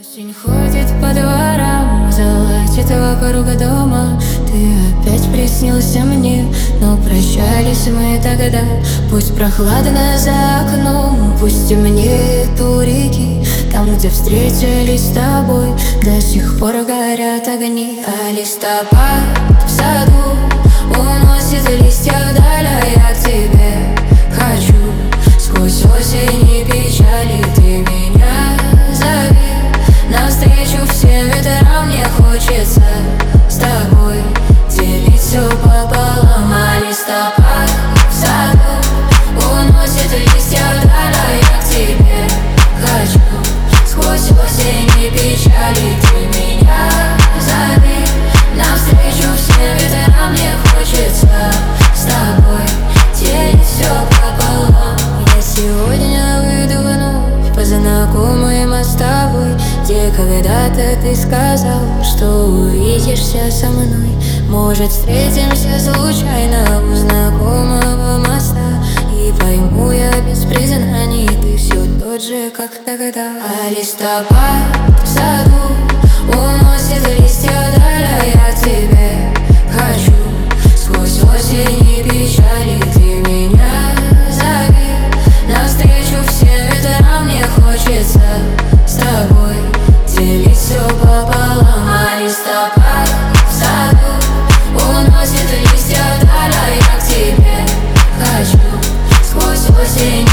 Осень ходит по дворам, золотит вокруг дома. Ты опять приснился мне, но прощались мы тогда. Пусть прохладно за окном, пусть темнеет у реки. Там, где встретились с тобой, до сих пор горят огни. А листопад в саду уносит листья вдаль, а я к тебе хочу. Сквозь осень и печали ты меня зови. Навстречу всем ветрам мне хочется с тобой делить все пополам. А листопад в саду уносит листья вдаль, а я к тебе хочу. Сквозь осень и печали ты меня зови. Навстречу всем ветрам мне хочется с тобой делить все пополам. Я сегодня выйду вновь по знакомым с тобой, где когда-то ты сказал, что увидишься со мной. Может, встретимся случайно у знакомого моста, и пойму я без признаний, ты все тот же, как тогда. А листопад в саду уносит листья вдаль, а я к тебе хочу. Сквозь осень и печали ты меня зови. Навстречу всем ветрам мне хочется с тобой делить все пополам. А листопад в саду уносит листья вдаль, а я к тебе хочу. Сквозь осень